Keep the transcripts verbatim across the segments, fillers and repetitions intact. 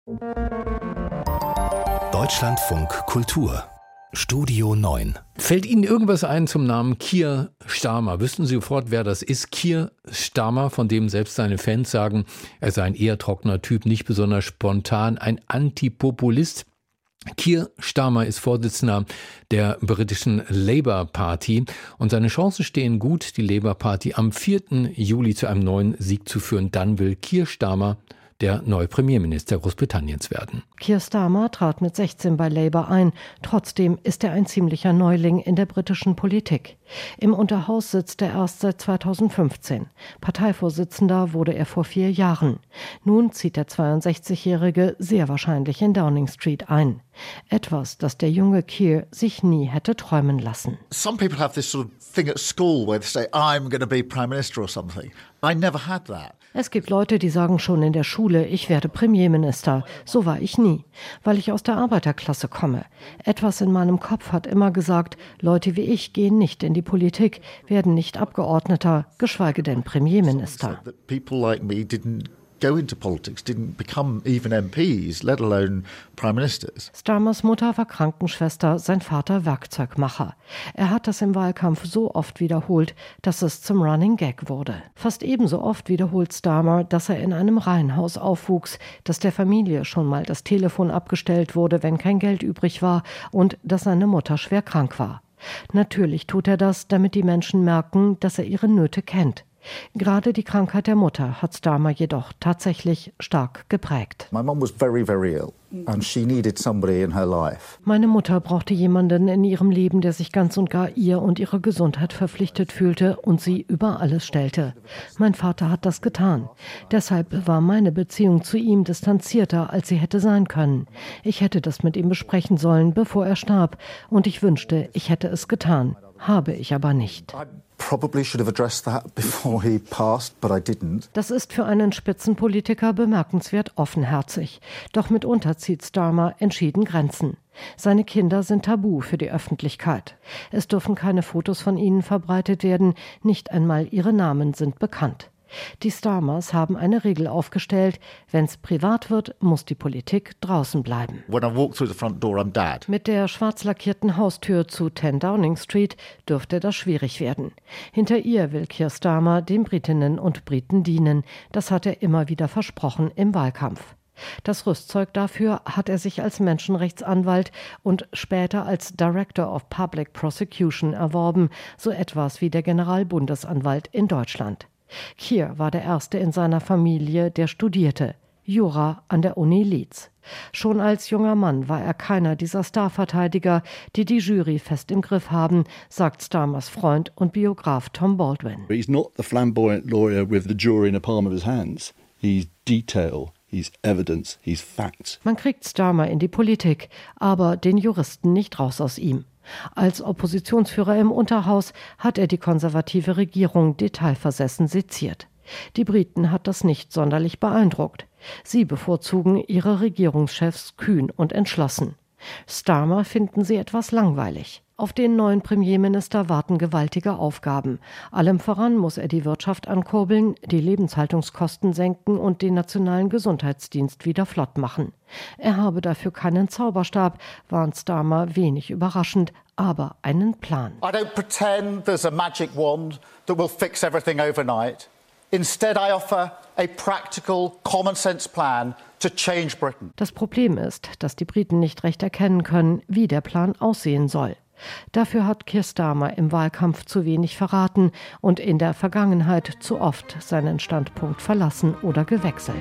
Deutschlandfunk Kultur Studio neun. Fällt Ihnen irgendwas ein zum Namen Keir Starmer? Wüssten Sie sofort, wer das ist? Keir Starmer, von dem selbst seine Fans sagen, er sei ein eher trockener Typ, nicht besonders spontan, ein Antipopulist. Keir Starmer ist Vorsitzender der britischen Labour Party und seine Chancen stehen gut, die Labour Party am vierten Juli zu einem neuen Sieg zu führen. Dann will Keir Starmer der neue Premierminister Großbritanniens werden. Keir Starmer trat mit sechzehn bei Labour ein. Trotzdem ist er ein ziemlicher Neuling in der britischen Politik. Im Unterhaus sitzt er erst seit zweitausendfünfzehn. Parteivorsitzender wurde er vor vier Jahren. Nun zieht der zweiundsechzigjährige sehr wahrscheinlich in Downing Street ein. Etwas, das der junge Keir sich nie hätte träumen lassen. Some people have this sort of thing at school where they say, I'm going to be Prime Minister or something. I never had that. Es gibt Leute, die sagen schon in der Schule, ich werde Premierminister. So war ich nie, weil ich aus der Arbeiterklasse komme. Etwas in meinem Kopf hat immer gesagt, Leute wie ich gehen nicht in die Politik, werden nicht Abgeordneter, geschweige denn Premierminister. People like me didn't go into politics, didn't become even M Ps, let alone Prime Ministers. Starmers Mutter war Krankenschwester, sein Vater Werkzeugmacher. Er hat das im Wahlkampf so oft wiederholt, dass es zum Running Gag wurde. Fast ebenso oft wiederholt Starmer, dass er in einem Reihenhaus aufwuchs, dass der Familie schon mal das Telefon abgestellt wurde, wenn kein Geld übrig war und dass seine Mutter schwer krank war. Natürlich tut er das, damit die Menschen merken, dass er ihre Nöte kennt. Gerade die Krankheit der Mutter hat Starmer jedoch tatsächlich stark geprägt. My mum was very, very ill and she needed somebody in her life. Meine Mutter brauchte jemanden in ihrem Leben, der sich ganz und gar ihr und ihrer Gesundheit verpflichtet fühlte und sie über alles stellte. Mein Vater hat das getan. Deshalb war meine Beziehung zu ihm distanzierter, als sie hätte sein können. Ich hätte das mit ihm besprechen sollen, bevor er starb, und ich wünschte, ich hätte es getan. Habe ich aber nicht. Probably should have addressed that before he passed, but I didn't. Das ist für einen Spitzenpolitiker bemerkenswert offenherzig. Doch mitunter zieht Starmer entschieden Grenzen. Seine Kinder sind tabu für die Öffentlichkeit. Es dürfen keine Fotos von ihnen verbreitet werden, nicht einmal ihre Namen sind bekannt. Die Starmers haben eine Regel aufgestellt, wenn es privat wird, muss die Politik draußen bleiben. When I walk through the front door, I'm dad. Mit der schwarz lackierten Haustür zu zehn Downing Street dürfte das schwierig werden. Hinter ihr will Keir Starmer den Britinnen und Briten dienen. Das hat er immer wieder versprochen im Wahlkampf. Das Rüstzeug dafür hat er sich als Menschenrechtsanwalt und später als Director of Public Prosecution erworben, so etwas wie der Generalbundesanwalt in Deutschland. Keir war der Erste in seiner Familie, der studierte. Jura an der Uni Leeds. Schon als junger Mann war er keiner dieser Starverteidiger, die die Jury fest im Griff haben, sagt Starmers Freund und Biograf Tom Baldwin. He's not the flamboyant lawyer with the jury in the palm of his hands. He's detail, he's evidence, he's facts. Man kriegt Starmer in die Politik, aber den Juristen nicht raus aus ihm. Als Oppositionsführer im Unterhaus hat er die konservative Regierung detailversessen seziert. Die Briten hat das nicht sonderlich beeindruckt. Sie bevorzugen ihre Regierungschefs kühn und entschlossen. Starmer finden sie etwas langweilig. Auf den neuen Premierminister warten gewaltige Aufgaben. Allem voran muss er die Wirtschaft ankurbeln, die Lebenshaltungskosten senken und den nationalen Gesundheitsdienst wieder flott machen. Er habe dafür keinen Zauberstab, warnt Starmer wenig überraschend, aber einen Plan. I don't pretend there's a magic wand that will fix everything overnight. Instead, I offer a practical, common-sense plan to change Britain. Das Problem ist, dass die Briten nicht recht erkennen können, wie der Plan aussehen soll. Dafür hat Keir Starmer im Wahlkampf zu wenig verraten und in der Vergangenheit zu oft seinen Standpunkt verlassen oder gewechselt.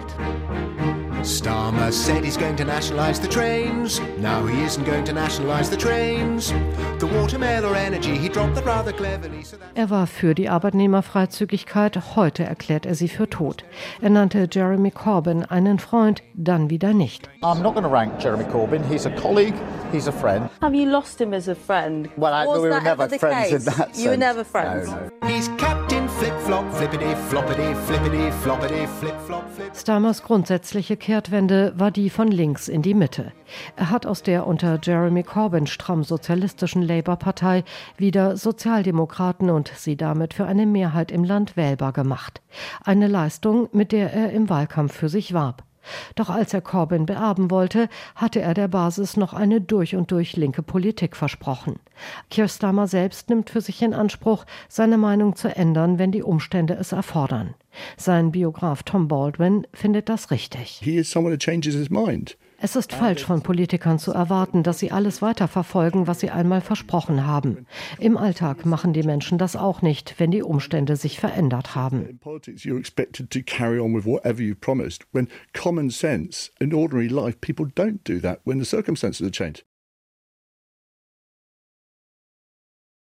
Starmer said he's going to nationalize the trains. Now he isn't going to nationalize the trains. The watermail or energy, he dropped that rather cleverly. So er war für die Arbeitnehmerfreizügigkeit, heute erklärt er sie für tot. Er nannte Jeremy Corbyn einen Freund, dann wieder nicht. I'm not going to rank Jeremy Corbyn. He's a colleague, he's a friend. Have you lost him as a friend? Well, I, Was we were that never ever the friends case? in that sense. You were never friends? No, no. He's Captain Flip-Flop, flippity, floppity, flippity, floppity, flip-flop, flip. Starmers grundsätzliche Kehrtwende war die von links in die Mitte. Er hat aus der unter Jeremy Corbyn stramm sozialistischen Labour-Partei wieder Sozialdemokraten und sie damit für eine Mehrheit im Land wählbar gemacht. Eine Leistung, mit der er im Wahlkampf für sich warb. Doch als er Corbyn beerben wollte, hatte er der Basis noch eine durch und durch linke Politik versprochen. Keir Starmer selbst nimmt für sich in Anspruch, seine Meinung zu ändern, wenn die Umstände es erfordern. Sein Biograf Tom Baldwin findet das richtig. He is someone who changes his mind. Es ist falsch von Politikern zu erwarten, dass sie alles weiterverfolgen, was sie einmal versprochen haben. Im Alltag machen die Menschen das auch nicht, wenn die Umstände sich verändert haben. In politics, you're expected to carry on with whatever you've promised. When common sense, in ordinary life, people don't do that when the circumstances have changed.